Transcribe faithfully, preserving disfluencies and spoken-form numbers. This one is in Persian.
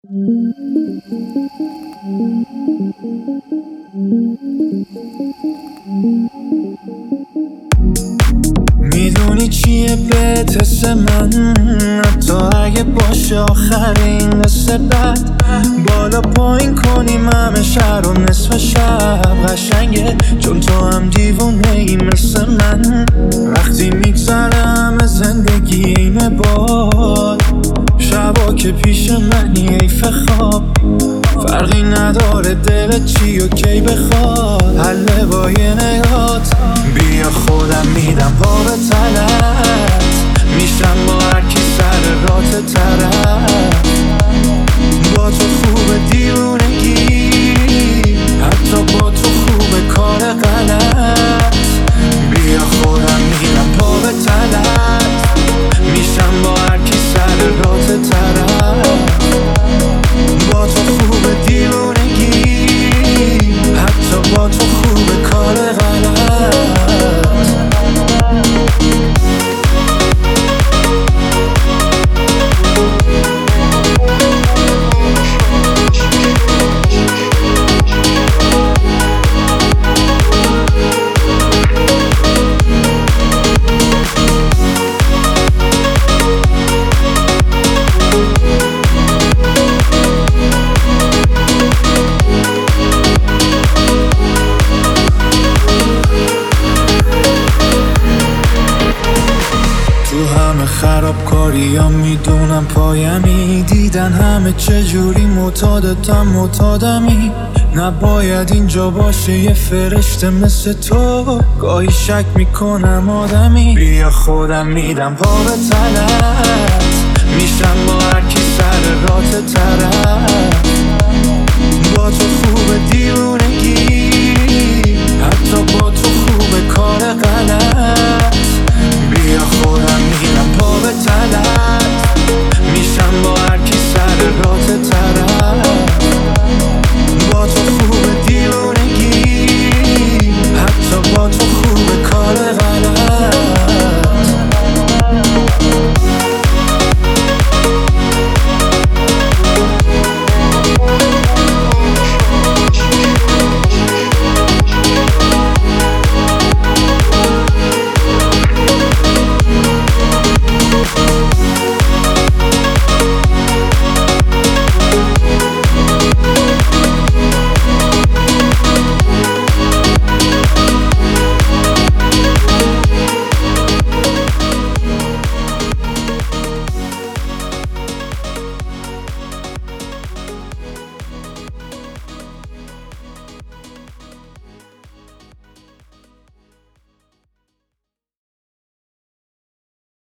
میدونی چیه بهت حس من، حتی اگه باشه آخرین قصه بد. بالا پایین کنیم همه شهر و نصف شب قشنگه، چون تو هم دیوونه ای مثل من. وقتی میگذره همه زندگی اینه باد، شبا که پیش منی حیف خواب. فرقی نداره دلت چی و کی بخواد، حله با یه نگات. بیا خودم میدم پا به تلت، میشم با هرکی سر رات طرف. با تو خوب دیوونگی، حتی با تو خوب کار غلط. بیا خودم میدم پا به تلت، میشم با هرکی سر رات طرف. با تو خوب دیوونگی، حتی با تو خوب کار غلط. خرابکاری ها میدونم پایمی، دیدن همه چجوری معتادتم معتادمی. نباید اینجا باشه یه فرشته مثل تو، گاهی شک میکنم آدمی. بیا خودم میدم پا به تلت، میشم با هرکی سر رات طرف. با تو خوب دیوونه